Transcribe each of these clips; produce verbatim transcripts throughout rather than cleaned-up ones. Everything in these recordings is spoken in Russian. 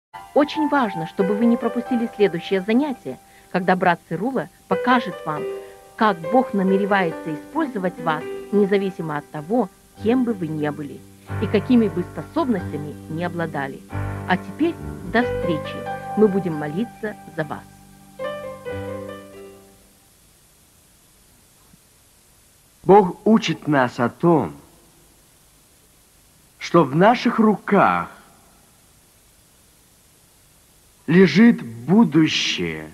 Очень важно, чтобы вы не пропустили следующее занятие, когда брат Цирула покажет вам, как Бог намеревается использовать вас, независимо от того, кем бы вы ни были и какими бы способностями не обладали. А теперь до встречи. Мы будем молиться за вас. Бог учит нас о том, что в наших руках лежит будущее,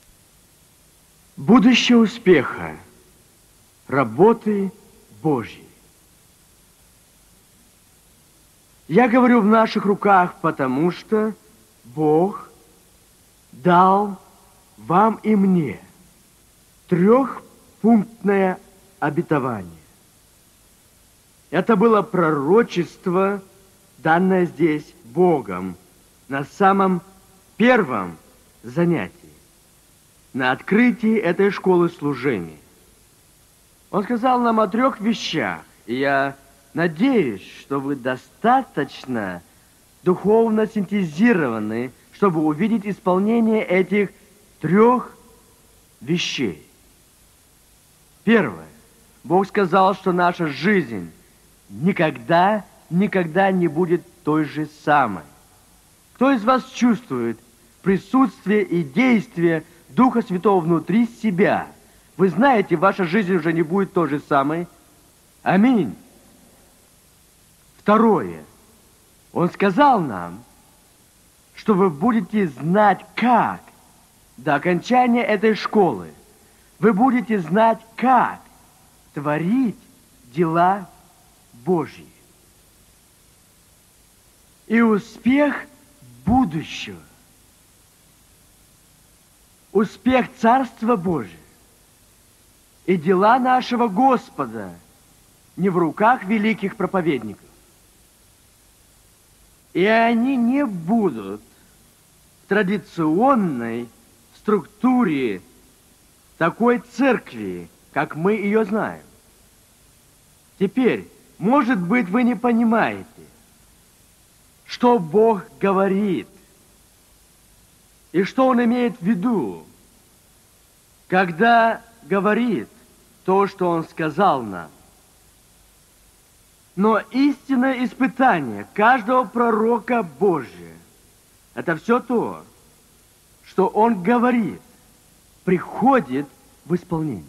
будущее успеха, работы Божьей. Я говорю в наших руках, потому что Бог дал вам и мне трехпунктное обетование. Это было пророчество, данное здесь Богом на самом первом занятии, на открытии этой школы служения. Он сказал нам о трех вещах, и я надеюсь, что вы достаточно духовно синтезированы, чтобы увидеть исполнение этих трех вещей. Первое. Бог сказал, что наша жизнь никогда, никогда не будет той же самой. Кто из вас чувствует присутствие и действие Духа Святого внутри себя? Вы знаете, ваша жизнь уже не будет той же самой. Аминь. Второе. Он сказал нам, что вы будете знать, как до окончания этой школы вы будете знать, как творить дела Божьи. И успех будущего, успех Царства Божия и дела нашего Господа не в руках великих проповедников. И они не будут в традиционной структуре такой церкви, как мы ее знаем. Теперь, может быть, вы не понимаете, что Бог говорит и что Он имеет в виду, когда говорит то, что Он сказал нам. Но истинное испытание каждого пророка Божия – это все то, что он говорит, приходит в исполнение.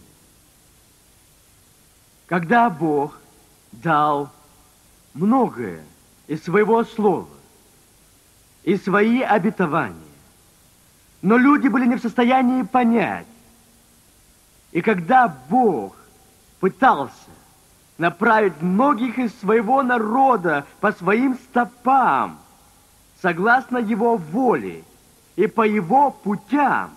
Когда Бог дал многое из своего слова и свои обетования, но люди были не в состоянии понять. И когда Бог пытался направить многих из своего народа по своим стопам, согласно его воле и по его путям,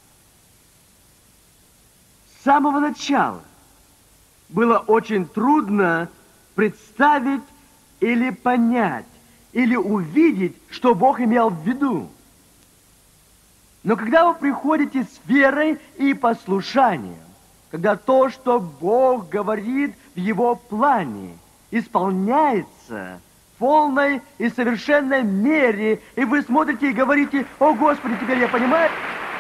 с самого начала было очень трудно представить или понять, или увидеть, что Бог имел в виду. Но когда вы приходите с верой и послушанием, когда то, что Бог говорит в Его плане, исполняется в полной и совершенной мере, и вы смотрите и говорите: «О, Господи, теперь я понимаю».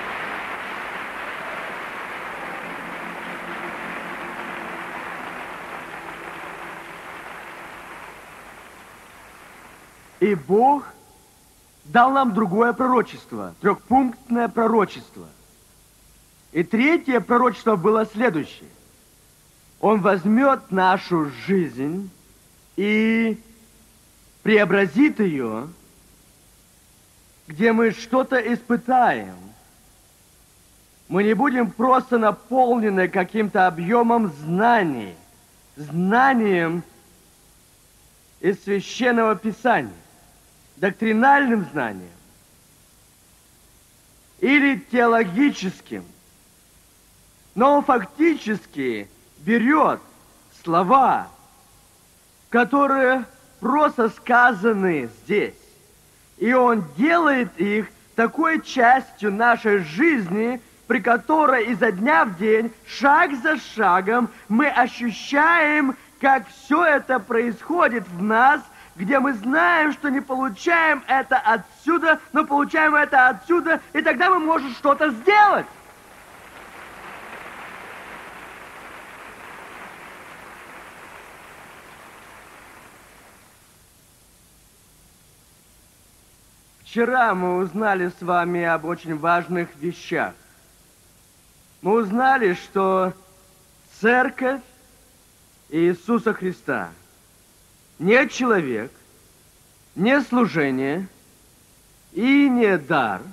И Бог дал нам другое пророчество, трехпунктное пророчество. И третье пророчество было следующее. Он возьмет нашу жизнь и преобразит ее, где мы что-то испытаем. Мы не будем просто наполнены каким-то объемом знаний, знанием из Священного Писания, доктринальным знанием или теологическим. Но он фактически берет слова, которые просто сказаны здесь, и он делает их такой частью нашей жизни, при которой изо дня в день, шаг за шагом, мы ощущаем, как все это происходит в нас, где мы знаем, что не получаем это отсюда, но получаем это отсюда, и тогда мы можем что-то сделать. Вчера мы узнали с вами об очень важных вещах. Мы узнали, что Церковь Иисуса Христа не человек, не служение и не дар,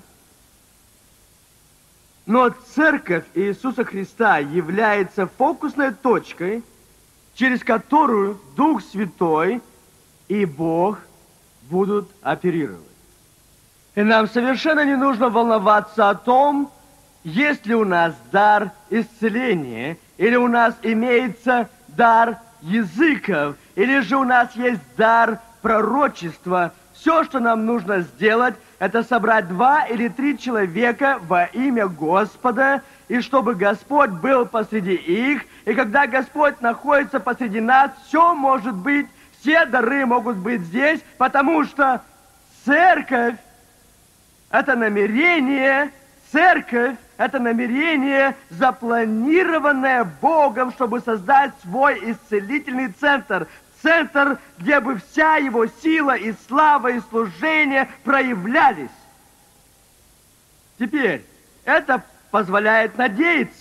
но Церковь Иисуса Христа является фокусной точкой, через которую Дух Святой и Бог будут оперировать. И нам совершенно не нужно волноваться о том, есть ли у нас дар исцеления, или у нас имеется дар языков, или же у нас есть дар пророчества. Все, что нам нужно сделать, это собрать два или три человека во имя Господа, и чтобы Господь был посреди их, и когда Господь находится посреди нас, все может быть, все дары могут быть здесь, потому что Церковь — это намерение, Церковь — это намерение, запланированное Богом, чтобы создать свой исцелительный центр. Центр, где бы вся его сила и слава и служение проявлялись. Теперь, это позволяет надеяться.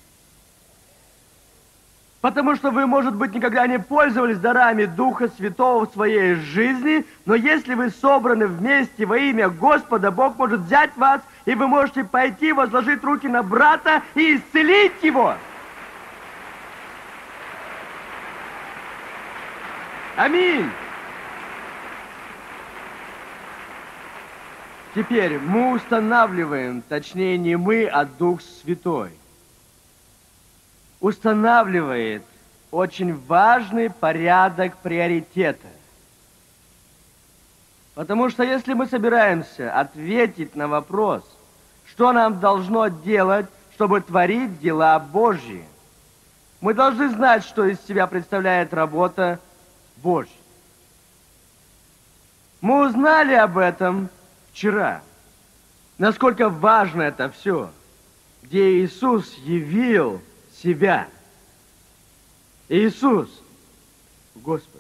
Потому что вы, может быть, никогда не пользовались дарами Духа Святого в своей жизни, но если вы собраны вместе во имя Господа, Бог может взять вас, и вы можете пойти, возложить руки на брата и исцелить его. Аминь. Теперь мы устанавливаем, точнее не мы, а Дух Святой, устанавливает очень важный порядок приоритета. Потому что если мы собираемся ответить на вопрос, что нам должно делать, чтобы творить дела Божьи, мы должны знать, что из себя представляет работа Божья. Мы узнали об этом вчера, насколько важно это все, где Иисус явил себя. Иисус, Господи.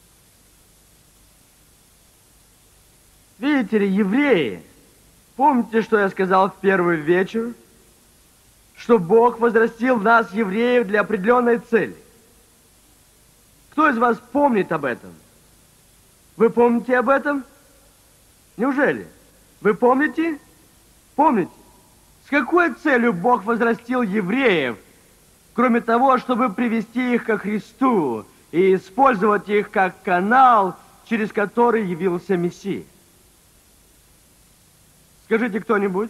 Видите ли, евреи, помните, что я сказал в первый вечер? Что Бог возрастил нас, евреев, для определенной цели. Кто из вас помнит об этом? Вы помните об этом? Неужели? Вы помните? Помните? С какой целью Бог возрастил евреев, кроме того, чтобы привести их ко Христу и использовать их как канал, через который явился Мессия? Скажите кто-нибудь.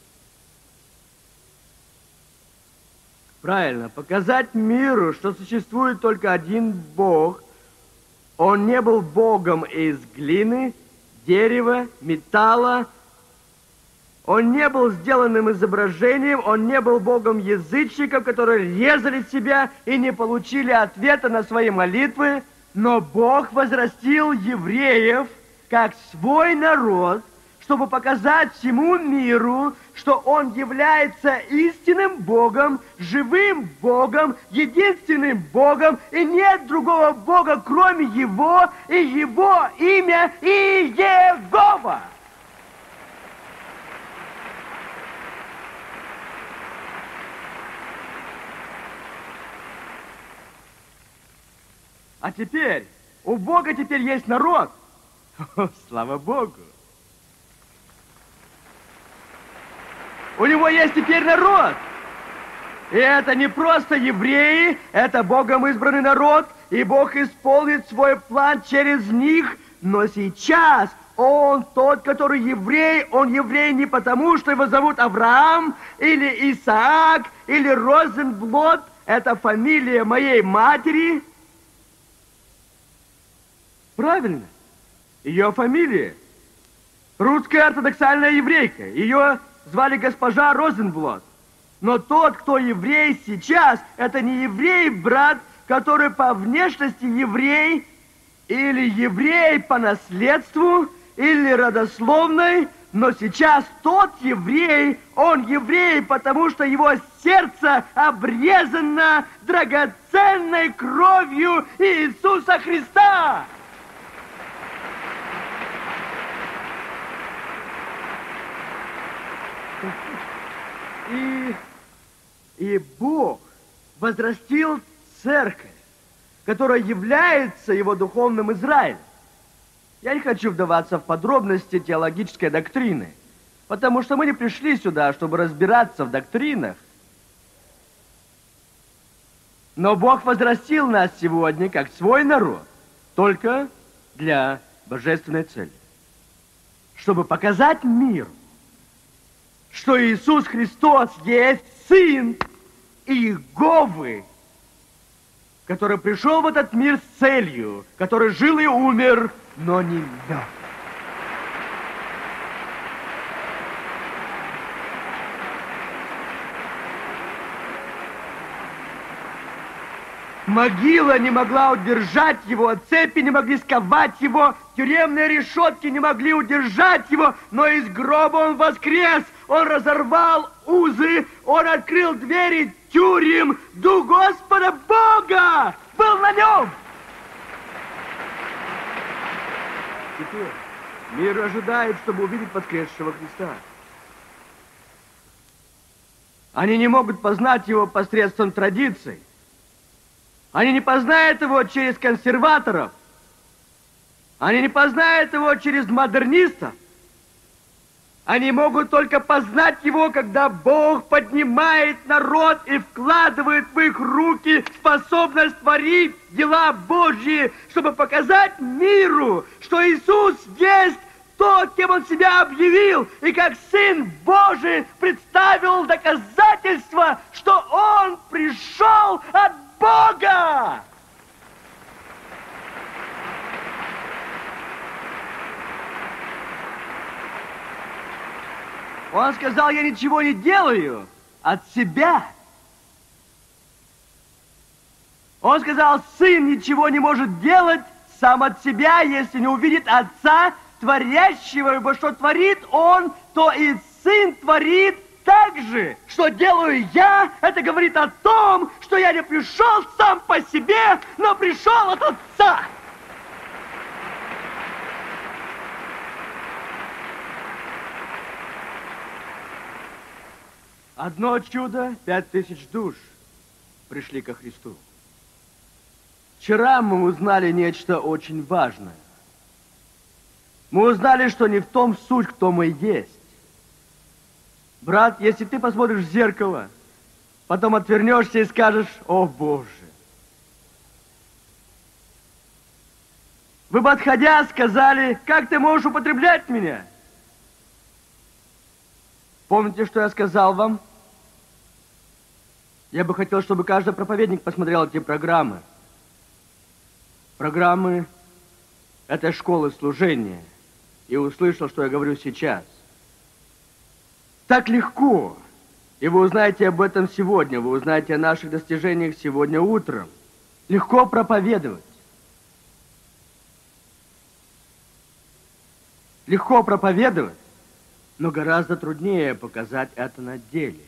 Правильно, показать миру, что существует только один Бог. Он не был Богом из глины, дерева, металла. Он не был сделанным изображением, он не был Богом язычников, которые резали себя и не получили ответа на свои молитвы. Но Бог возрастил евреев как свой народ, чтобы показать всему миру, что Он является истинным Богом, живым Богом, единственным Богом, и нет другого Бога, кроме Его, и Его имя Иегова. А теперь, у Бога теперь есть народ. О, слава Богу. У него есть теперь народ. И это не просто евреи, это Богом избранный народ, и Бог исполнит свой план через них. Но сейчас он тот, который еврей, он еврей не потому, что его зовут Авраам, или Исаак, или Розенблот, это фамилия моей матери. Правильно. Ее фамилия. Русская ортодоксальная еврейка. Ее звали госпожа Розенблот. Но тот, кто еврей сейчас, это не еврей, брат, который по внешности еврей, или еврей по наследству, или родословной, но сейчас тот еврей, он еврей, потому что его сердце обрезано драгоценной кровью Иисуса Христа. И, и Бог возрастил церковь, которая является его духовным Израилем. Я не хочу вдаваться в подробности теологической доктрины, потому что мы не пришли сюда, чтобы разбираться в доктринах. Но Бог возрастил нас сегодня как свой народ, только для божественной цели. Чтобы показать миру, что Иисус Христос есть Сын Иеговы, который пришел в этот мир с целью, который жил и умер, но не мертв. Могила не могла удержать его, цепи не могли сковать его, тюремные решетки не могли удержать его, но из гроба он воскрес, он разорвал узы, он открыл двери тюрем, Дух Господа Бога был на нем. Теперь мир ожидает, чтобы увидеть воскресшего Христа. Они не могут познать его посредством традиций. Они не познают его через консерваторов. Они не познают его через модернистов. Они могут только познать его, когда Бог поднимает народ и вкладывает в их руки способность творить дела Божьи, чтобы показать миру, что Иисус есть то, кем Он себя объявил, и как Сын Божий представил доказательства, что Он пришел от Бога! Он сказал, я ничего не делаю от себя. Он сказал, Сын ничего не может делать сам от себя, если не увидит Отца, творящего, ибо что творит Он, то и Сын творит так же. Что делаю я, это говорит о том, что я не пришел сам по себе, но пришел от Отца. Одно чудо, пять тысяч душ пришли ко Христу. Вчера мы узнали нечто очень важное. Мы узнали, что не в том суть, кто мы есть. Брат, если ты посмотришь в зеркало, потом отвернешься и скажешь, о Боже. Вы бы, отходя, сказали, как ты можешь употреблять меня? Помните, что я сказал вам? Я бы хотел, чтобы каждый проповедник посмотрел эти программы. Программы этой школы служения. И услышал, что я говорю сейчас. Так легко. И вы узнаете об этом сегодня. Вы узнаете о наших достижениях сегодня утром. Легко проповедовать. Легко проповедовать, но гораздо труднее показать это на деле.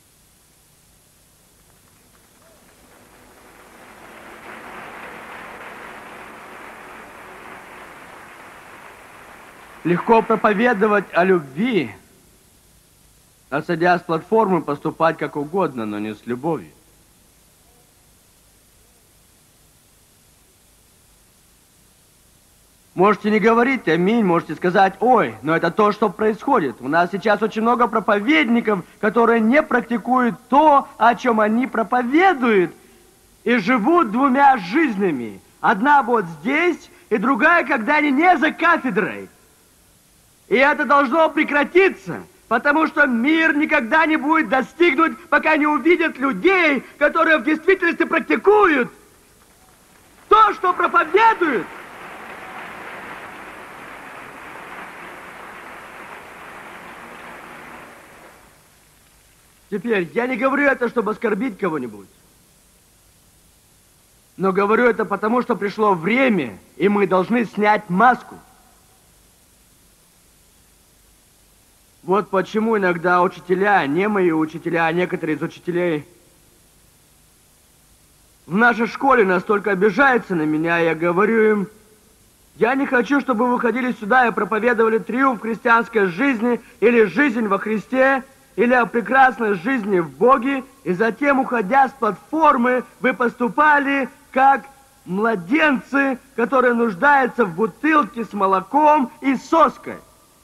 Легко проповедовать о любви, а садя с платформы поступать как угодно, но не с любовью. Можете не говорить аминь, можете сказать ой, но это то, что происходит. У нас сейчас очень много проповедников, которые не практикуют то, о чем они проповедуют, и живут двумя жизнями. Одна вот здесь, и другая, когда они не за кафедрой. И это должно прекратиться, потому что мир никогда не будет достигнут, пока не увидят людей, которые в действительности практикуют то, что проповедуют. Теперь, я не говорю это, чтобы оскорбить кого-нибудь. Но говорю это потому, что пришло время, и мы должны снять маску. Вот почему иногда учителя, не мои учителя, а некоторые из учителей в нашей школе настолько обижаются на меня, я говорю им: я не хочу, чтобы вы выходили сюда и проповедовали триумф христианской жизни или жизнь во Христе, или о прекрасной жизни в Боге, и затем, уходя с платформы, вы поступали как младенцы, которые нуждаются в бутылке с молоком и соской.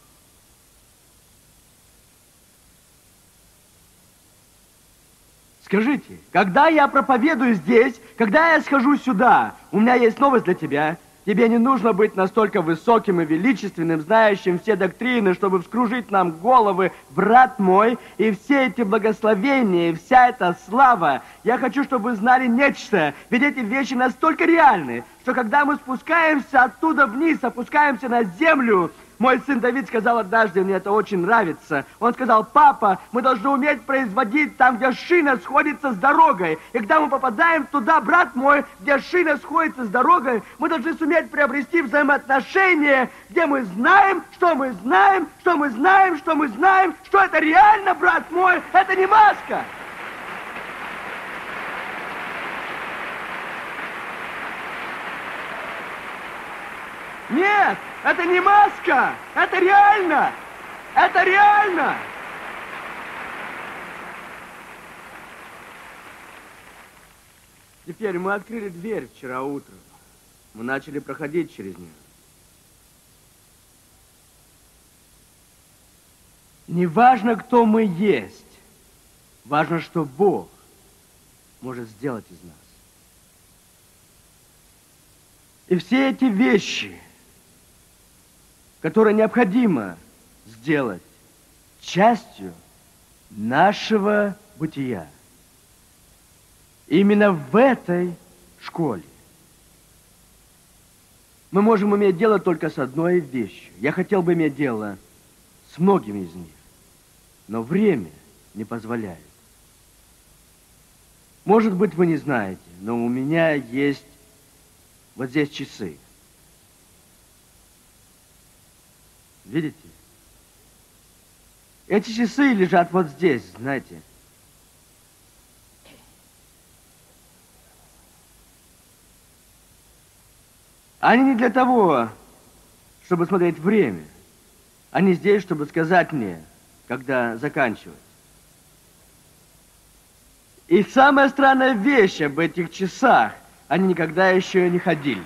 Скажите, когда я проповедую здесь, когда я схожу сюда, у меня есть новость для тебя. Тебе не нужно быть настолько высоким и величественным, знающим все доктрины, чтобы вскружить нам головы, брат мой, и все эти благословения, и вся эта слава. Я хочу, чтобы вы знали нечто, ведь эти вещи настолько реальны, что когда мы спускаемся оттуда вниз, опускаемся на землю. Мой сын Давид сказал однажды, мне это очень нравится. Он сказал: папа, мы должны уметь производить там, где шина сходится с дорогой. И когда мы попадаем туда, брат мой, где шина сходится с дорогой, мы должны суметь приобрести взаимоотношения, где мы знаем, что мы знаем, что мы знаем, что мы знаем, что это реально, брат мой, это не маска. Нет, это не маска, это реально, это реально. Теперь мы открыли дверь вчера утром, мы начали проходить через нее. Не важно, кто мы есть, важно, что Бог может сделать из нас. И все эти вещи, которые необходимо сделать частью нашего бытия. Именно в этой школе мы можем иметь дело только с одной вещью. Я хотел бы иметь дело с многими из них, но время не позволяет. Может быть, вы не знаете, но у меня есть вот здесь часы. Видите? Эти часы лежат вот здесь, знаете. Они не для того, чтобы смотреть время. Они здесь, чтобы сказать мне, когда заканчивать. И самая странная вещь об этих часах, они никогда еще не ходили.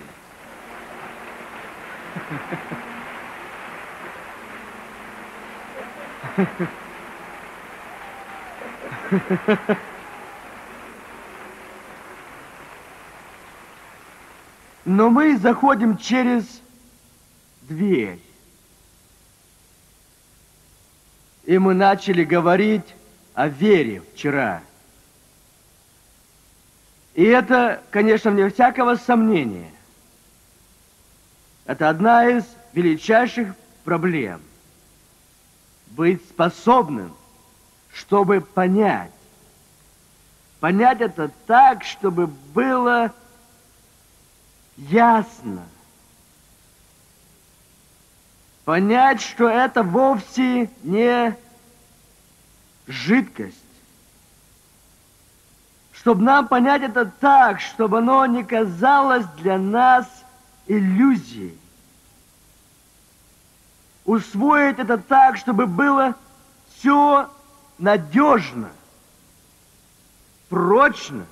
Но мы заходим через дверь. И мы начали говорить о вере вчера. И это, конечно, вне всякого сомнения. Это одна из величайших проблем. Быть способным, чтобы понять. Понять это так, чтобы было ясно. Понять, что это вовсе не жидкость. Чтобы нам понять это так, чтобы оно не казалось для нас иллюзией. Усвоить это так, чтобы было все надежно, прочно.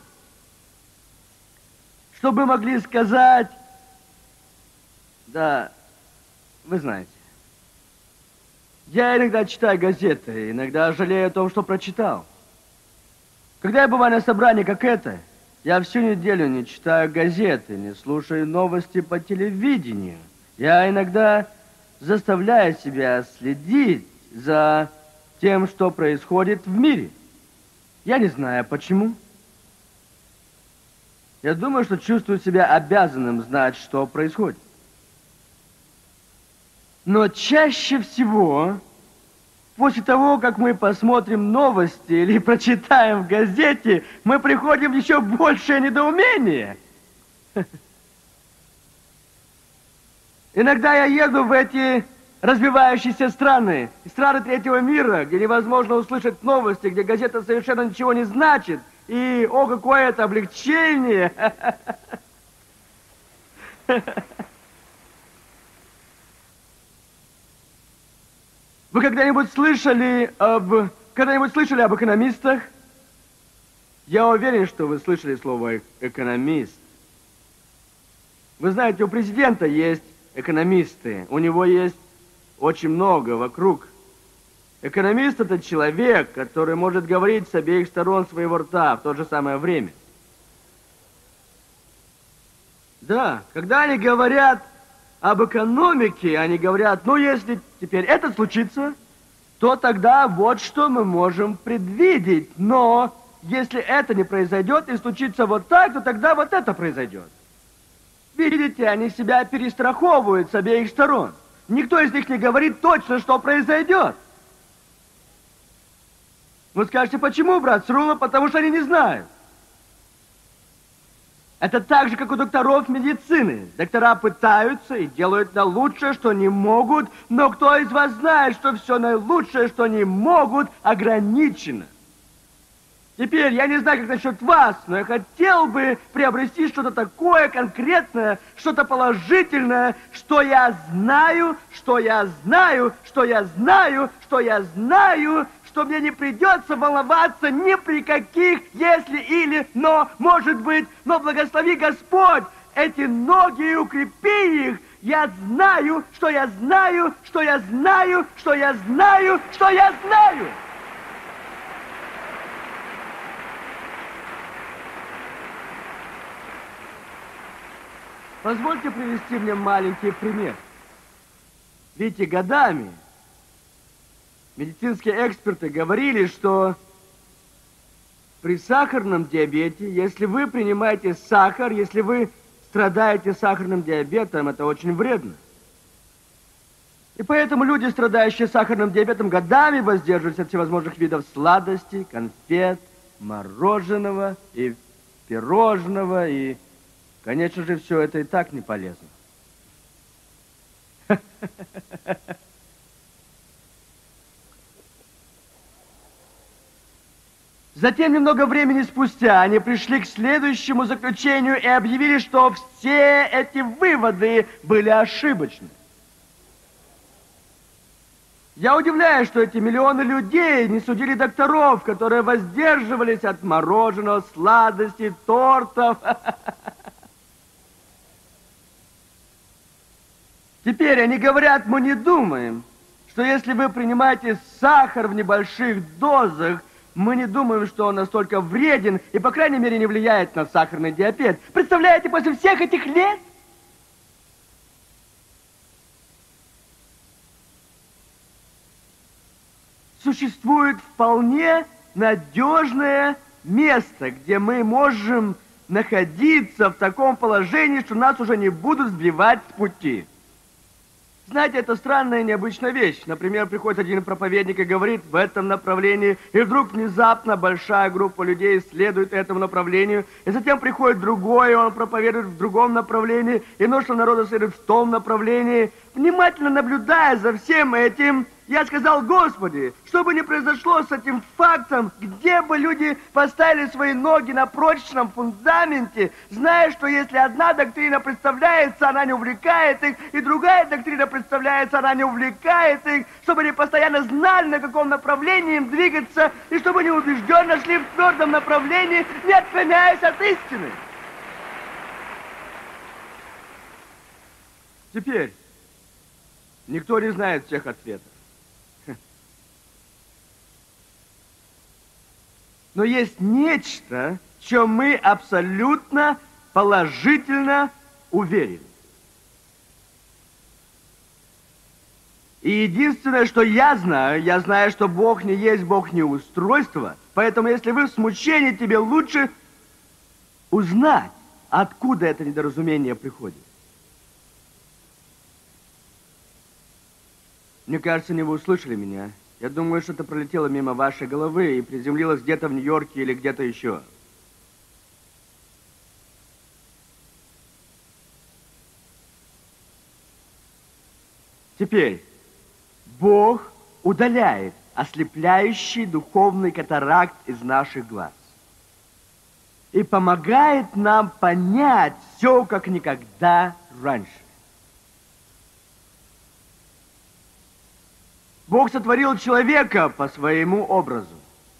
Чтобы мы могли сказать: да, вы знаете, я иногда читаю газеты, иногда жалею о том, что прочитал. Когда я бываю на собрании, как это, я всю неделю не читаю газеты, не слушаю новости по телевидению. Я иногда заставляю себя следить за тем, что происходит в мире. Я не знаю, почему. Я думаю, что чувствую себя обязанным знать, что происходит. Но чаще всего, после того, как мы посмотрим новости или прочитаем в газете, мы приходим в еще большее недоумение. Иногда я еду в эти развивающиеся страны, страны третьего мира, где невозможно услышать новости, где газета совершенно ничего не значит. И, о, какое это облегчение! Вы когда-нибудь слышали об... Когда-нибудь слышали об экономистах? Я уверен, что вы слышали слово «экономист». Вы знаете, у президента есть экономисты. У него есть очень много вокруг. Экономист – это человек, который может говорить с обеих сторон своего рта в то же самое время. Да, когда они говорят об экономике, они говорят, ну, если теперь это случится, то тогда вот что мы можем предвидеть. Но если это не произойдет и случится вот так, то тогда вот это произойдет. Видите, они себя перестраховывают с обеих сторон. Никто из них не говорит точно, что произойдет. Вы скажете, почему, брат Срула? Потому что они не знают. Это так же, как у докторов медицины. Доктора пытаются и делают наилучшее, что не могут, но кто из вас знает, что все наилучшее, что не могут, ограничено? Теперь, я не знаю, как насчет вас, но я хотел бы приобрести что-то такое конкретное, что-то положительное, что я знаю, что я знаю, что я знаю, что я знаю, что мне не придется волноваться ни при каких «если» или «но», может быть, но благослови Господь эти ноги и укрепи их. Я знаю, что я знаю, что я знаю, что я знаю, что я знаю. Позвольте привести мне маленький пример. Видите, годами медицинские эксперты говорили, что при сахарном диабете, если вы принимаете сахар, если вы страдаете сахарным диабетом, это очень вредно. И поэтому люди, страдающие сахарным диабетом, годами воздерживаются от всевозможных видов сладостей, конфет, мороженого и пирожного, и, конечно же, все это и так не полезно. Затем, немного времени спустя, они пришли к следующему заключению и объявили, что все эти выводы были ошибочны. Я удивляюсь, что эти миллионы людей не судили докторов, которые воздерживались от мороженого, сладостей, тортов. Теперь они говорят, мы не думаем, что если вы принимаете сахар в небольших дозах, мы не думаем, что он настолько вреден и, по крайней мере, не влияет на сахарный диабет. Представляете, после всех этих лет? Существует вполне надежное место, где мы можем находиться в таком положении, что нас уже не будут сбивать с пути. Знаете, это странная и необычная вещь. Например, приходит один проповедник и говорит в этом направлении, и вдруг внезапно большая группа людей следует этому направлению, и затем приходит другой, и он проповедует в другом направлении, и множество народа следует в том направлении. Внимательно наблюдая за всем этим, я сказал, Господи, что бы ни произошло с этим фактом, где бы люди поставили свои ноги на прочном фундаменте, зная, что если одна доктрина представляется, она не увлекает их, и другая доктрина представляется, она не увлекает их, чтобы они постоянно знали, на каком направлении им двигаться, и чтобы они убежденно шли в твердом направлении, не отклоняясь от истины. Теперь никто не знает всех ответов. Но есть нечто, в чем мы абсолютно положительно уверены. И единственное, что я знаю, я знаю, что Бог не есть Бог неустройства, поэтому если вы в смущении, тебе лучше узнать, откуда это недоразумение приходит. Мне кажется, не вы услышали меня. Я думаю, что это пролетело мимо вашей головы и приземлилось где-то в Нью-Йорке или где-то еще. Теперь Бог удаляет ослепляющий духовный катаракт из наших глаз и помогает нам понять все, как никогда раньше. Бог сотворил человека по своему образу.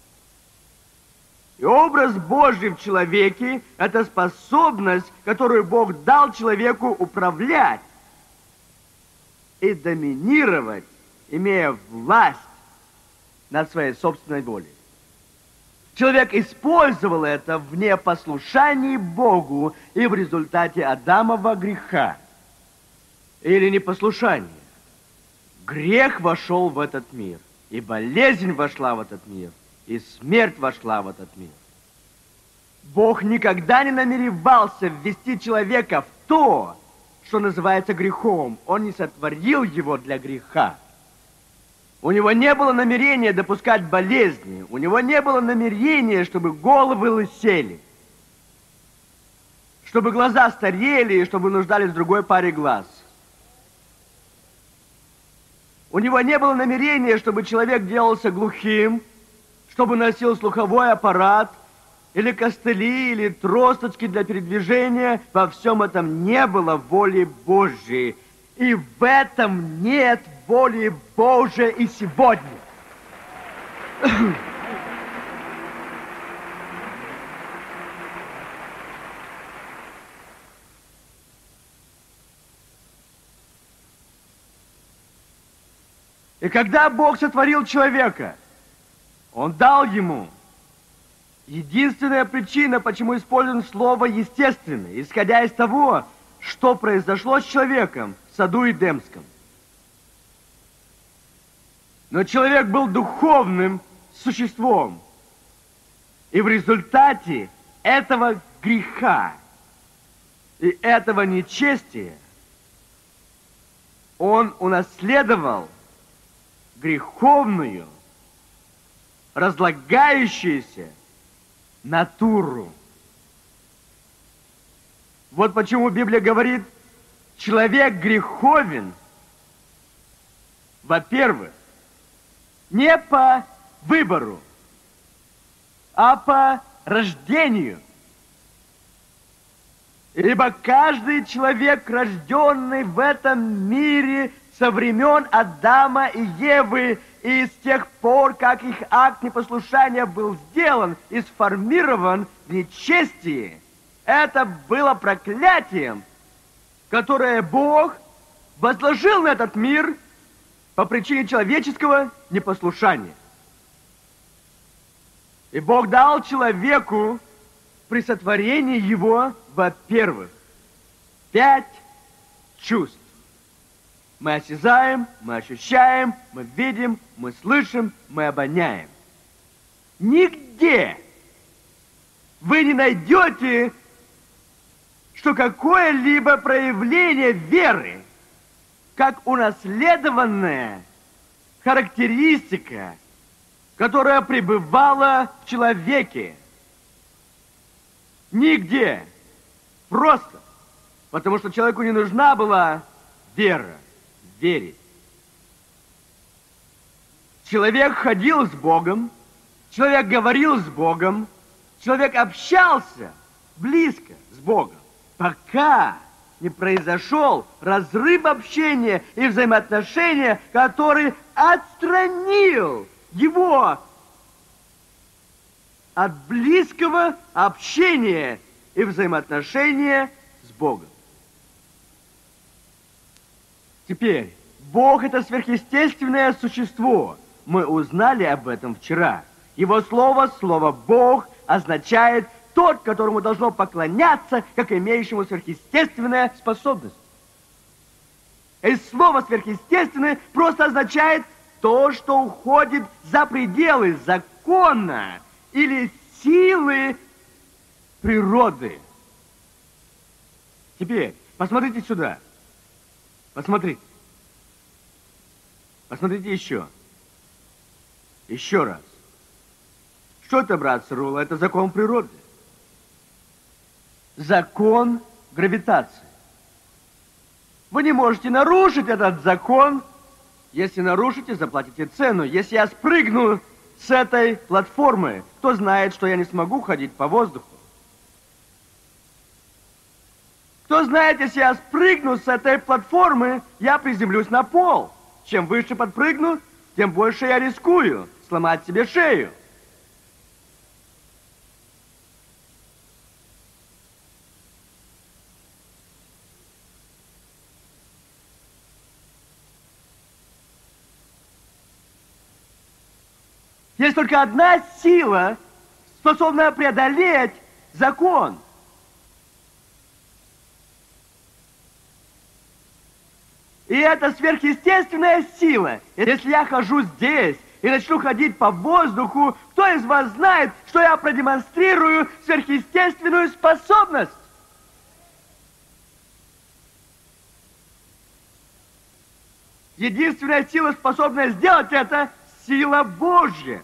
И образ Божий в человеке – это способность, которую Бог дал человеку управлять и доминировать, имея власть над своей собственной волей. Человек использовал это в непослушании Богу и в результате Адамова греха или непослушания. Грех вошел в этот мир, и болезнь вошла в этот мир, и смерть вошла в этот мир. Бог никогда не намеревался ввести человека в то, что называется грехом. Он не сотворил его для греха. У него не было намерения допускать болезни. У него не было намерения, чтобы головы лысели, чтобы глаза старели и чтобы нуждались в другой паре глаз. У него не было намерения, чтобы человек делался глухим, чтобы носил слуховой аппарат, или костыли, или тросточки для передвижения. Во всем этом не было воли Божьей. И в этом нет воли Божией и сегодня. И когда Бог сотворил человека, Он дал ему единственная причина, почему используем слово «естественный», исходя из того, что произошло с человеком в саду Эдемском. Но человек был духовным существом. И в результате этого греха и этого нечестия он унаследовал греховную, разлагающуюся натуру. Вот почему Библия говорит, человек греховен, во-первых, не по выбору, а по рождению. Ибо каждый человек, рожденный в этом мире со времен Адама и Евы, и с тех пор, как их акт непослушания был сделан и сформирован в нечестии, это было проклятием, которое Бог возложил на этот мир по причине человеческого непослушания. И Бог дал человеку при сотворении его, во-первых, пять чувств. Мы осязаем, мы ощущаем, мы видим, мы слышим, мы обоняем. Нигде вы не найдете, что какое-либо проявление веры, как унаследованная характеристика, которая пребывала в человеке. Нигде. Просто. Потому что человеку не нужна была вера. Верить. Человек ходил с Богом, человек говорил с Богом, человек общался близко с Богом, пока не произошел разрыв общения и взаимоотношения, который отстранил его от близкого общения и взаимоотношения с Богом. Теперь, Бог – это сверхъестественное существо. Мы узнали об этом вчера. Его слово, слово «Бог» означает тот, которому должно поклоняться, как имеющему сверхъестественная способность. И слово «сверхъестественное» просто означает то, что уходит за пределы закона или силы природы. Теперь, посмотрите сюда. Посмотрите. Посмотрите еще. Еще раз. Что это, брат Срула? Это закон природы. Закон гравитации. Вы не можете нарушить этот закон Если нарушите, заплатите цену. Если я спрыгну с этой платформы, кто знает, что я не смогу ходить по воздуху? Кто знает, если я спрыгну с этой платформы, я приземлюсь на пол. Чем выше подпрыгну, тем больше я рискую сломать себе шею. Есть только одна сила, способная преодолеть закон. И это сверхъестественная сила. Если я хожу здесь и начну ходить по воздуху, кто из вас знает, что я продемонстрирую сверхъестественную способность? Единственная сила, способная сделать это, сила Божья.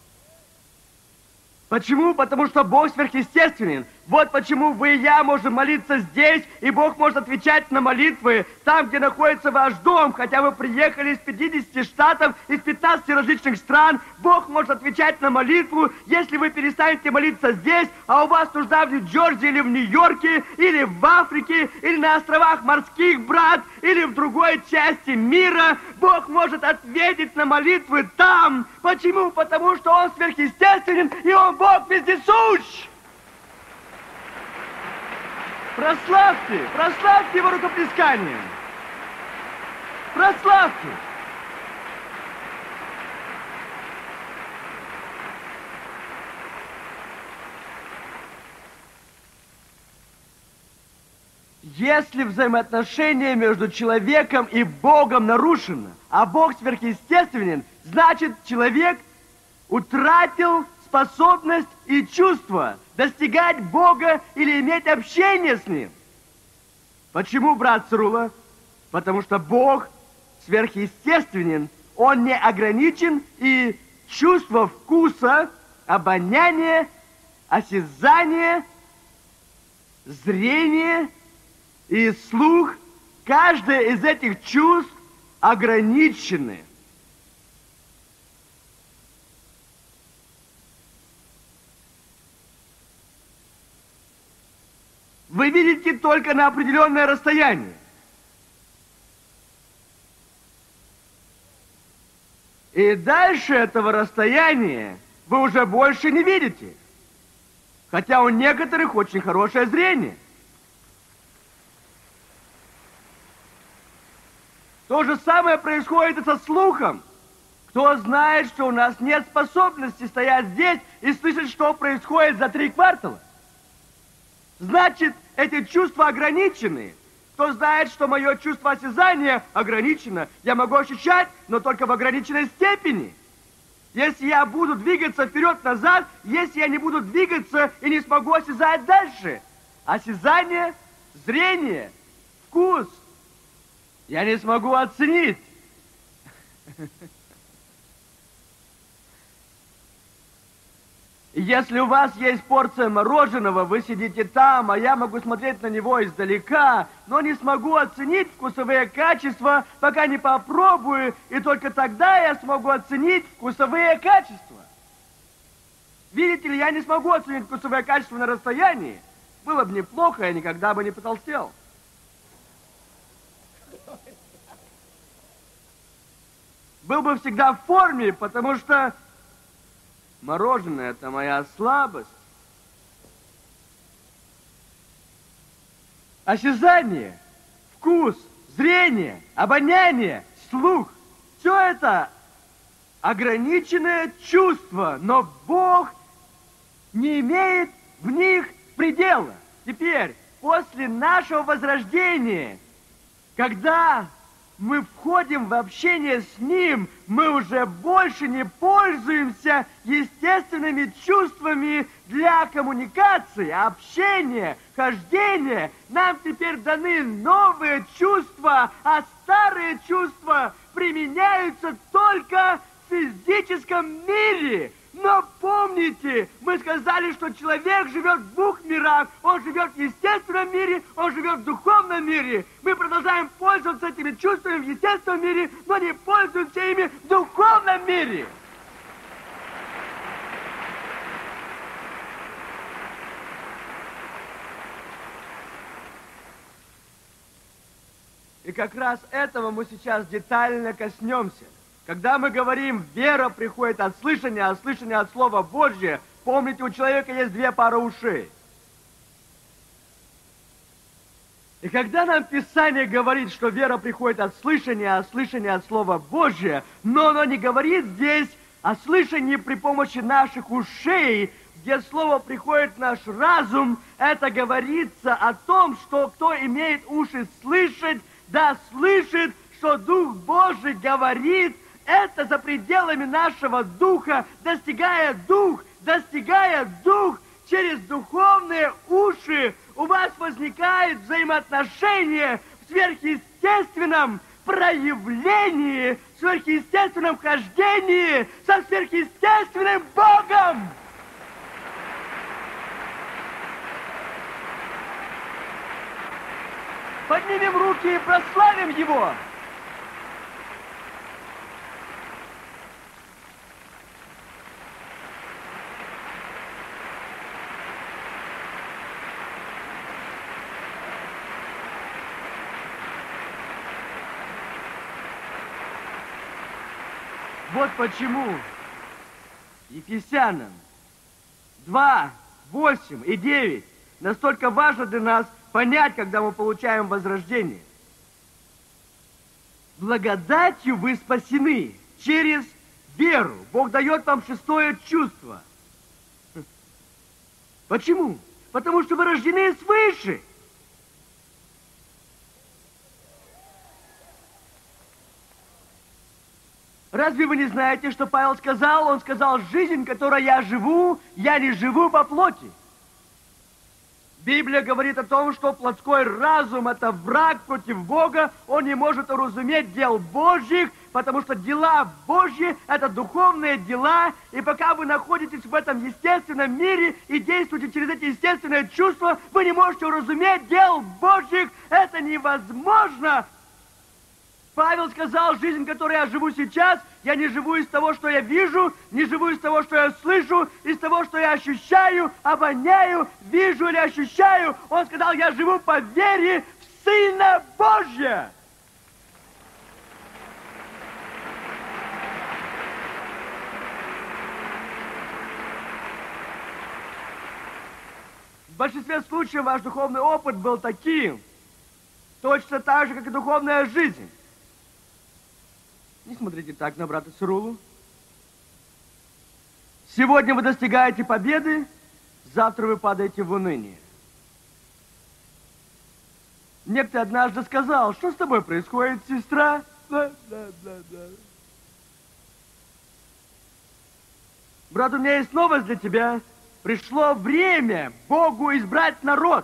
Почему? Потому что Бог сверхъестественен. Вот почему вы и я можем молиться здесь, и Бог может отвечать на молитвы там, где находится ваш дом, хотя вы приехали из пятидесяти штатов, из пятнадцати различных стран. Бог может отвечать на молитву, если вы перестанете молиться здесь, а у вас нужда в Нью-Джерси или в Нью-Йорке, или в Африке, или на островах морских, брат, или в другой части мира. Бог может ответить на молитвы там. Почему? Потому что Он сверхъестественен, и Он Бог вездесущ. Прославьте, прославьте Его рукоплесканием. Прославьте. Если взаимоотношение между человеком и Богом нарушено, а Бог сверхъестественен, значит, человек утратил способность и чувство достигать Бога или иметь общение с Ним. Почему, брат Срула? Потому что Бог сверхъестественен, Он не ограничен, и чувство вкуса, обоняние, осязание, зрение и слух, каждое из этих чувств ограничены. Вы видите только на определенное расстояние. И дальше этого расстояния вы уже больше не видите. Хотя у некоторых очень хорошее зрение. То же самое происходит и со слухом. Кто знает, что у нас нет способности стоять здесь и слышать, что происходит за три квартала? Значит, эти чувства ограничены. Кто знает, что мое чувство осязания ограничено, я могу ощущать, но только в ограниченной степени. Если я буду двигаться вперед-назад, если я не буду двигаться и не смогу осязать дальше. Осязание, зрение, вкус я не смогу оценить. Если у вас есть порция мороженого, вы сидите там, а я могу смотреть на него издалека, но не смогу оценить вкусовые качества, пока не попробую, и только тогда я смогу оценить вкусовые качества. Видите ли, я не смогу оценить вкусовые качества на расстоянии. Было бы неплохо, я никогда бы не потолстел. Был бы всегда в форме, потому что мороженое – это моя слабость. Осязание, вкус, зрение, обоняние, слух – все это ограниченное чувство, но Бог не имеет в них предела. Теперь, после нашего возрождения, когда мы входим в общение с Ним, мы уже больше не пользуемся естественными чувствами для коммуникации, общения, хождения. Нам теперь даны новые чувства, а старые чувства применяются только физическом мире. Но помните, мы сказали, что человек живет в двух мирах. Он живет в естественном мире, он живет в духовном мире. Мы продолжаем пользоваться этими чувствами в естественном мире, но не пользуемся ими в духовном мире. И как раз этого мы сейчас детально коснемся. Когда мы говорим, вера приходит от слышания, а слышание от Слова Божьего, помните, у человека есть две пары ушей. И когда нам Писание говорит, что вера приходит от слышания, а слышание от Слова Божьего, но оно не говорит здесь о слышании при помощи наших ушей, где Слово приходит в наш разум, это говорится о том, что кто имеет уши слышать, да слышит, что Дух Божий говорит. Это за пределами нашего духа, достигая дух, достигая дух через духовные уши, у вас возникает взаимоотношение в сверхъестественном проявлении, в сверхъестественном хождении со сверхъестественным Богом. Поднимем руки и прославим Его. Вот почему Ефесянам два, восемь и девять настолько важно для нас понять, когда мы получаем возрождение. Благодатью вы спасены через веру. Бог дает вам шестое чувство. Почему? Потому что вы рождены свыше. Разве вы не знаете, что Павел сказал? Он сказал, жизнь, которой я живу, я не живу по плоти. Библия говорит о том, что плотской разум – это враг против Бога. Он не может уразуметь дел Божьих, потому что дела Божьи – это духовные дела. И пока вы находитесь в этом естественном мире и действуете через эти естественные чувства, вы не можете уразуметь дел Божьих. Это невозможно. Павел сказал, жизнь, которой я живу сейчас, я не живу из того, что я вижу, не живу из того, что я слышу, из того, что я ощущаю, обоняю, вижу или ощущаю. Он сказал, я живу по вере в Сына Божия. В большинстве случаев ваш духовный опыт был таким, точно так же, как и духовная жизнь. Не смотрите так на брата Срулу. Сегодня вы достигаете победы, завтра вы падаете в уныние. Некто однажды сказал, что с тобой происходит, сестра? Да, да, да, да. Брат, у меня есть новость для тебя. Пришло время Богу избрать народ.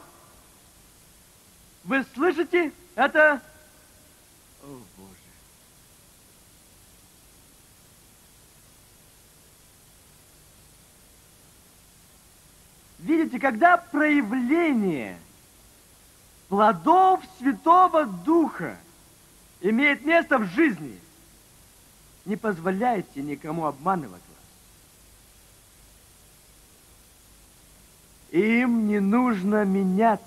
Вы слышите? Это... О, Боже. Видите, когда проявление плодов Святого Духа имеет место в жизни, не позволяйте никому обманывать вас. Им не нужно меняться.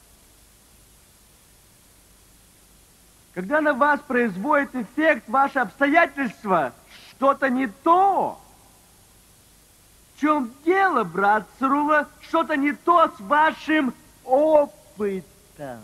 Когда на вас производит эффект ваши обстоятельства, что-то не то. В чем дело, брат Срула? Что-то не то с вашим опытом.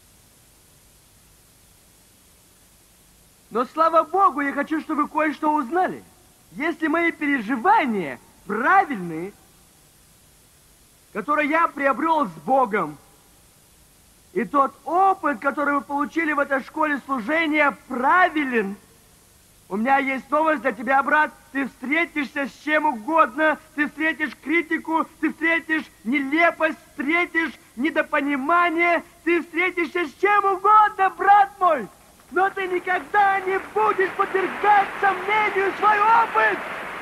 Но, слава Богу, я хочу, чтобы вы кое-что узнали. Если мои переживания правильные, которые я приобрел с Богом, и тот опыт, который вы получили в этой школе служения, правилен, у меня есть новость для тебя, брат. Ты встретишься с чем угодно. Ты встретишь критику, ты встретишь нелепость, встретишь недопонимание. Ты встретишься с чем угодно, брат мой. но ты никогда не будешь подвергать сомнению свой опыт.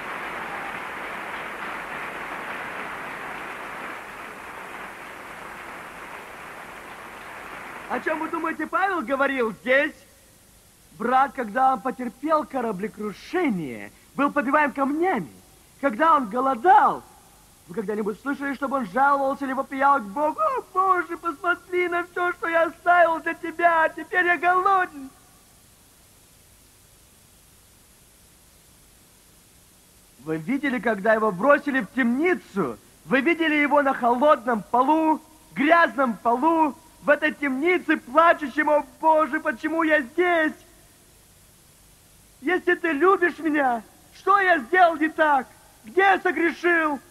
О чем вы думаете, Павел говорил здесь? Брат, когда он потерпел кораблекрушение, был побиваем камнями. Когда он голодал, вы когда-нибудь слышали, чтобы он жаловался или вопиял к Богу? О, Боже, посмотри на все, что я оставил для тебя, а теперь я голоден. Вы видели, когда его бросили в темницу? Вы видели его на холодном полу, грязном полу, в этой темнице, плачущим: о, Боже, почему я здесь? Если ты любишь меня, что я сделал не так? Где я согрешил?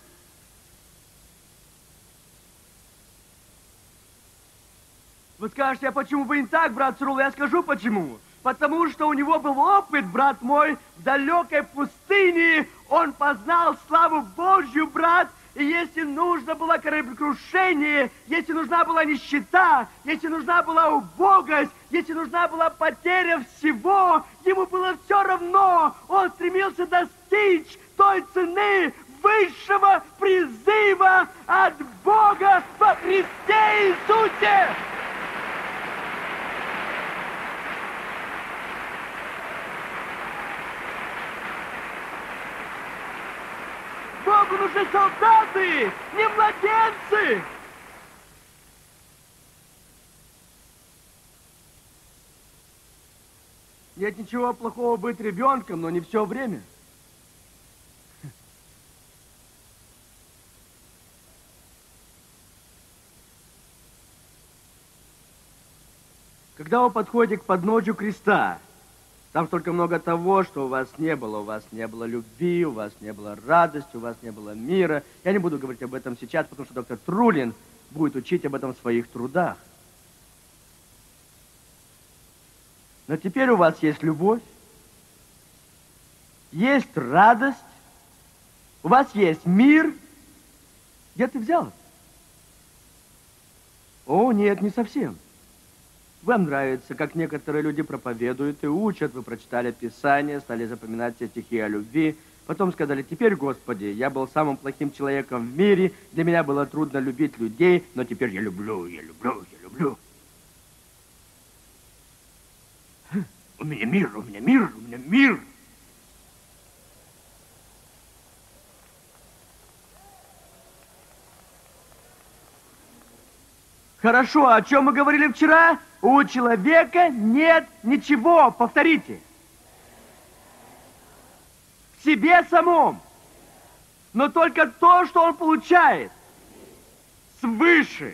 Вы скажете, а почему бы не так, брат Срул? Я скажу почему. Потому что у него был опыт, брат мой, в далекой пустыне. Он познал славу Божью, брат. И если нужно было кораблекрушение, если нужна была нищета, если нужна была убогость, если нужна была потеря всего, ему было все равно. Он стремился достичь той цены высшего призыва от Бога во Христе Иисусе. Богу нужны солдаты, не младенцы! Нет ничего плохого быть ребенком, но не все время. Когда вы подходите к подножию креста, там столько много того, что у вас не было. У вас не было любви, у вас не было радости, у вас не было мира. Я не буду говорить об этом сейчас, потому что доктор Трулин будет учить об этом в своих трудах. Но теперь у вас есть любовь, есть радость, у вас есть мир. Где ты взял это? О, нет, не совсем. Вам нравится, как некоторые люди проповедуют и учат. Вы прочитали Писание, стали запоминать все стихи о любви. Потом сказали: теперь, Господи, я был самым плохим человеком в мире, для меня было трудно любить людей, но теперь я люблю, я люблю, я люблю. У меня мир, у меня мир, у меня мир. Хорошо, о чем мы говорили вчера? У человека нет ничего. Повторите. В себе самом. Но только то, что он получает свыше.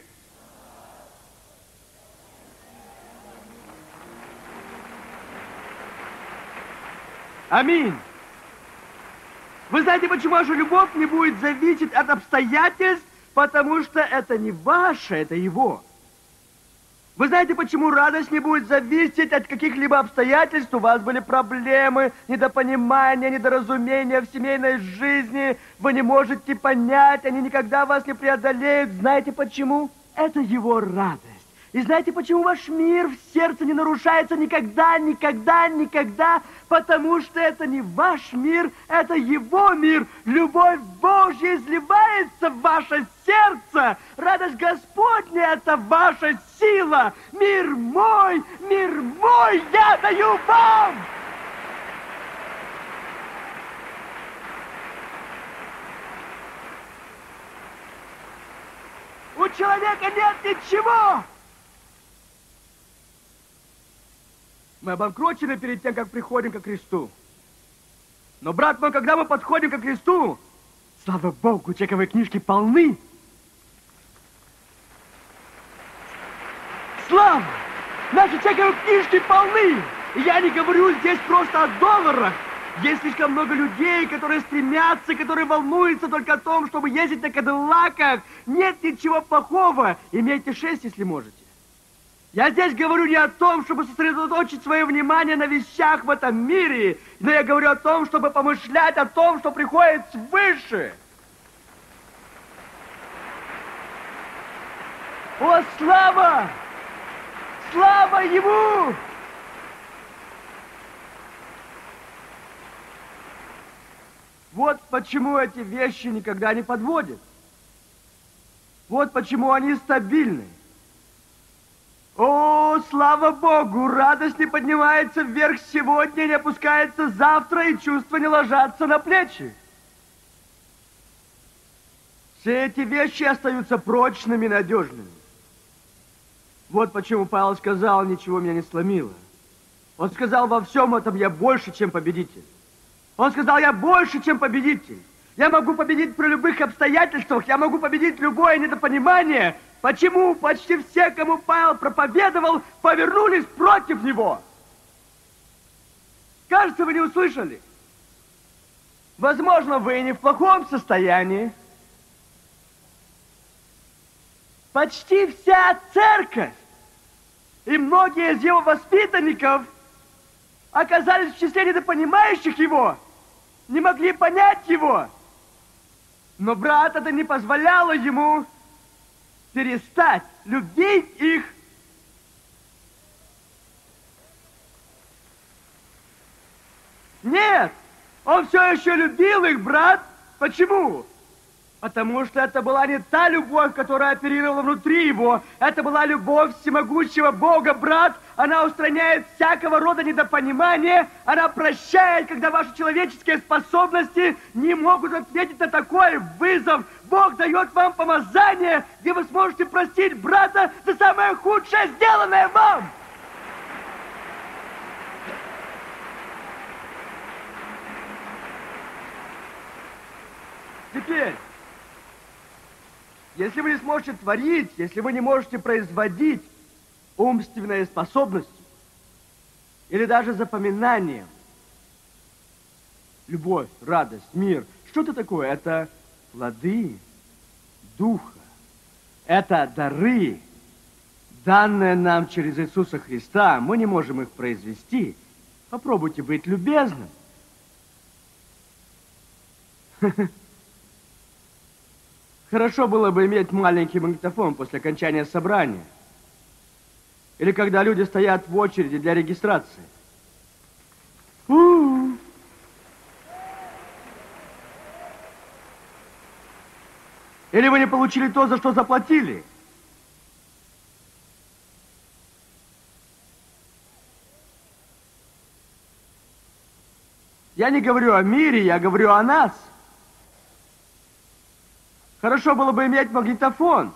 Аминь. Вы знаете, почему ваша любовь не будет зависеть от обстоятельств? Потому что это не ваше, это его. Вы знаете, почему радость не будет зависеть от каких-либо обстоятельств? У вас были проблемы, недопонимания, недоразумения в семейной жизни. Вы не можете понять, они никогда вас не преодолеют. Знаете почему? Это его радость. И знаете, почему ваш мир в сердце не нарушается никогда, никогда, никогда? Потому что это не ваш мир, это его мир. Любовь Божья изливается в ваше сердце. Радость Господня – это ваша сила. Мир мой, мир мой я даю вам. У человека нет ничего. Мы обанкрочены перед тем, как приходим ко кресту. Но, брат мой, когда мы подходим ко кресту, слава Богу, чековые книжки полны. Слава! Наши чековые книжки полны! И я не говорю здесь просто о долларах. Есть слишком много людей, которые стремятся, которые волнуются только о том, чтобы ездить на кадиллаках. Нет ничего плохого. Имейте шесть, если можете. Я здесь говорю не о том, чтобы сосредоточить свое внимание на вещах в этом мире, но я говорю о том, чтобы помышлять о том, что приходит свыше. О, слава! Слава Ему! Вот почему эти вещи никогда не подводят. Вот почему они стабильны. О, слава Богу, радость не поднимается вверх сегодня, не опускается завтра, и чувства не ложатся на плечи. Все эти вещи остаются прочными и надежными. Вот почему Павел сказал, ничего меня не сломило. Он сказал, во всем этом я больше, чем победитель. Он сказал, я больше, чем победитель. Я могу победить при любых обстоятельствах, я могу победить любое недопонимание. Почему почти все, кому Павел проповедовал, повернулись против него? Кажется, вы не услышали. Возможно, вы не в плохом состоянии. Почти вся церковь и многие из его воспитанников оказались в числе недопонимающих его, не могли понять его. Но брат это не позволяло ему перестать любить их. Нет, он все еще любил их, брат. Почему? Потому что это была не та любовь, которая оперировала внутри его. Это была любовь всемогущего Бога, брат. Она устраняет всякого рода недопонимание. Она прощает, когда ваши человеческие способности не могут ответить на такой вызов. Бог дает вам помазание, где вы сможете простить брата за самое худшее, сделанное вам. Теперь, если вы не сможете творить, если вы не можете производить умственной способностью или даже запоминанием, любовь, радость, мир, что это такое? Это плоды Духа. Это дары, данные нам через Иисуса Христа. Мы не можем их произвести. Попробуйте быть любезным. Хорошо было бы иметь маленький магнитофон после окончания собрания. Или когда люди стоят в очереди для регистрации. У-у-у. Или вы не получили то, за что заплатили. Я не говорю о мире, я говорю о нас. Хорошо было бы иметь магнитофон.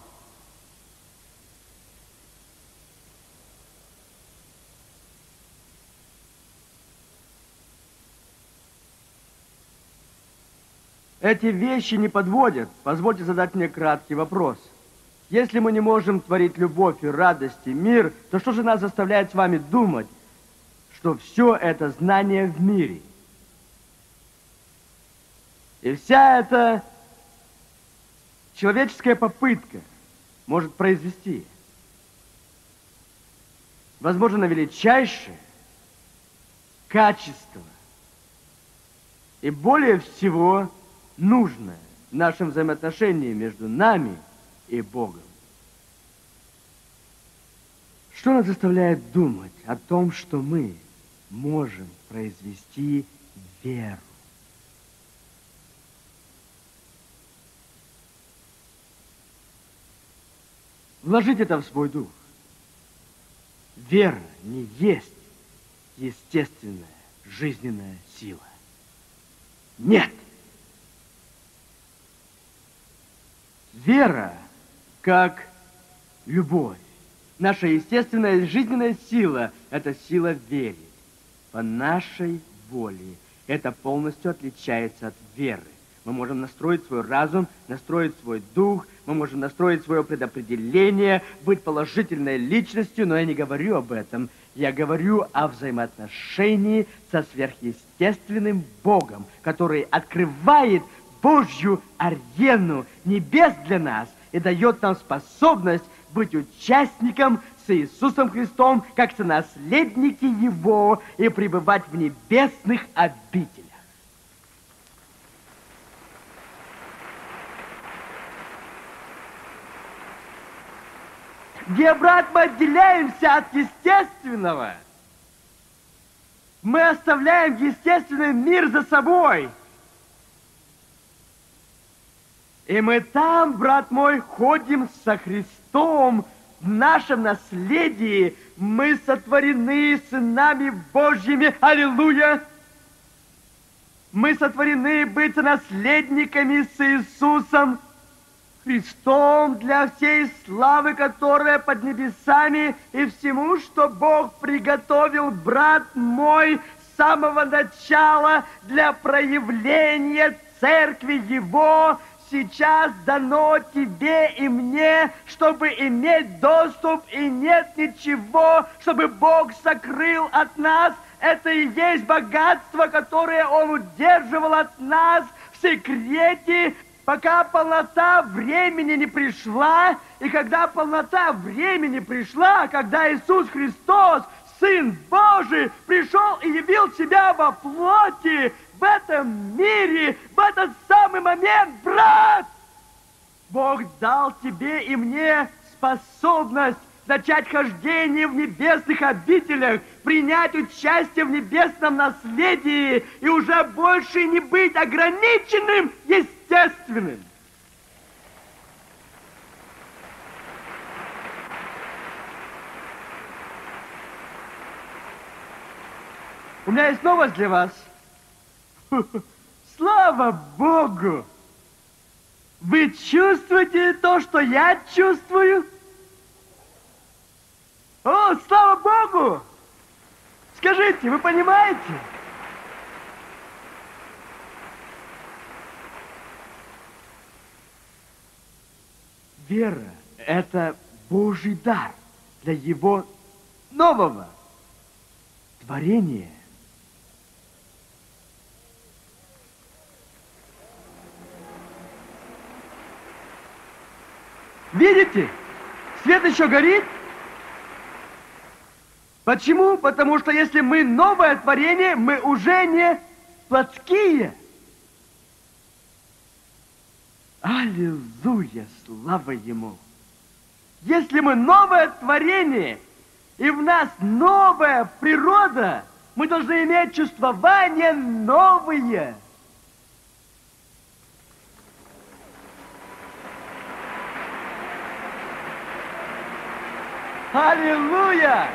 Эти вещи не подводят. Позвольте задать мне краткий вопрос. Если мы не можем творить любовь и радость и мир, то что же нас заставляет с вами думать, что все это знание в мире? И вся эта человеческая попытка может произвести, возможно, величайшее качество и более всего нужное в нашем взаимоотношении между нами и Богом. Что нас заставляет думать о том, что мы можем произвести веру? Вложить это в свой дух. Вера не есть естественная жизненная сила. Нет. Вера, как любовь. Наша естественная жизненная сила – это сила верить по нашей воле. Это полностью отличается от веры. Мы можем настроить свой разум, настроить свой дух, мы можем настроить свое предопределение, быть положительной личностью, но я не говорю об этом. Я говорю о взаимоотношении со сверхъестественным Богом, который открывает Божью арену небес для нас и дает нам способность быть участником с Иисусом Христом, как сонаследники Его, и пребывать в небесных обителях. Где, брат, мы отделяемся от естественного. Мы оставляем естественный мир за собой. И мы там, брат мой, ходим со Христом в нашем наследии. Мы сотворены сынами Божьими. Аллилуйя! Мы сотворены быть наследниками с Иисусом Христом для всей славы, которая под небесами, и всему, что Бог приготовил, брат мой, с самого начала для проявления Церкви Его, сейчас дано тебе и мне, чтобы иметь доступ, и нет ничего, чтобы Бог сокрыл от нас. Это и есть богатство, которое Он удерживал от нас в секрете, пока полнота времени не пришла. И когда полнота времени пришла, когда Иисус Христос, Сын Божий, пришел и явил себя во плоти, в этом мире, в этот самый момент, брат, Бог дал тебе и мне способность начать хождение в небесных обителях, принять участие в небесном наследии и уже больше не быть ограниченным естественным. У меня есть новость для вас. Слава Богу! Вы чувствуете то, что я чувствую? О, слава Богу! Скажите, вы понимаете? Вера – это Божий дар для Его нового творения. Видите? Свет еще горит. Почему? Потому что если мы новое творение, мы уже не плотские. Аллилуйя, слава Ему. Если мы новое творение, и в нас новая природа, мы должны иметь чувствования новые. Аллилуйя!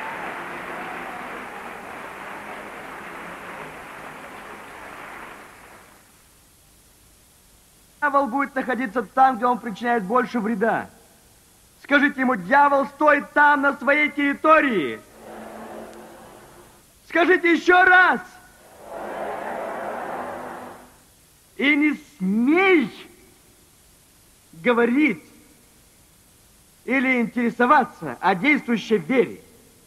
Дьявол будет находиться там, где он причиняет больше вреда. Скажите ему, дьявол стоит там, на своей территории. Скажите еще раз. И не смей говорить или интересоваться о действующей вере.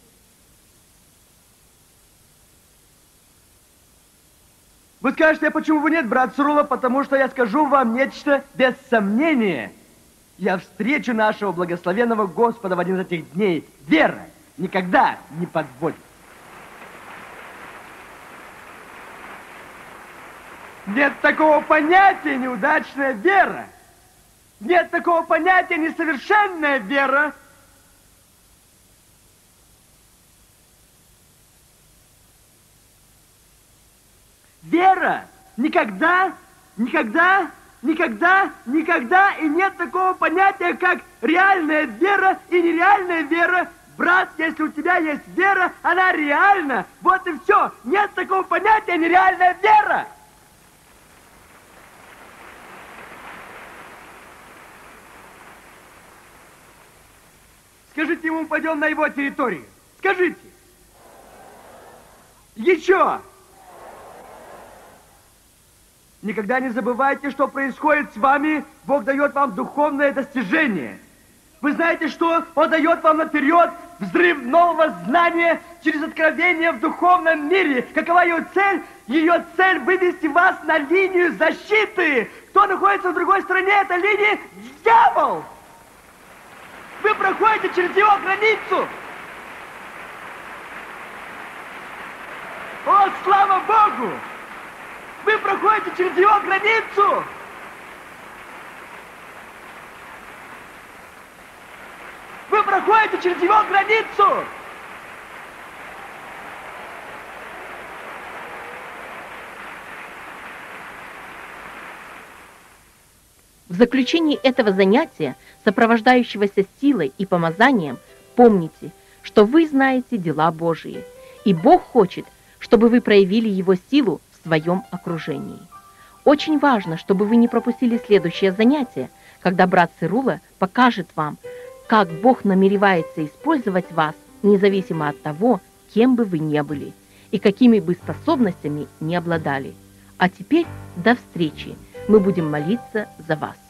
Вы скажете, а почему бы нет, брат Сурула? Потому что я скажу вам нечто без сомнения. Я встречу нашего благословенного Господа в один из этих дней. Вера никогда не подводит. Нет такого понятия неудачная вера. Нет такого понятия несовершенная вера. Вера никогда, никогда, никогда, никогда, и нет такого понятия, как реальная вера и нереальная вера. Брат, если у тебя есть вера, она реальна. Вот и все. Нет такого понятия нереальная вера. Скажите ему, пойдем на его территорию. Скажите. Еще. Никогда не забывайте, что происходит с вами. Бог дает вам духовное достижение. Вы знаете, что Он дает вам наперед взрыв нового знания через откровение в духовном мире. Какова ее цель? Ее цель вывести вас на линию защиты. Кто находится в другой стороне этой линии? Дьявол! Вы проходите через его границу. О, слава Богу! Вы проходите через его границу. Вы проходите через его границу. В заключении этого занятия, сопровождающегося силой и помазанием, помните, что вы знаете дела Божии, и Бог хочет, чтобы вы проявили Его силу в своем окружении. Очень важно, чтобы вы не пропустили следующее занятие, когда брат Цирула покажет вам, как Бог намеревается использовать вас, независимо от того, кем бы вы ни были и какими бы способностями не обладали. А теперь до встречи. Мы будем молиться за вас.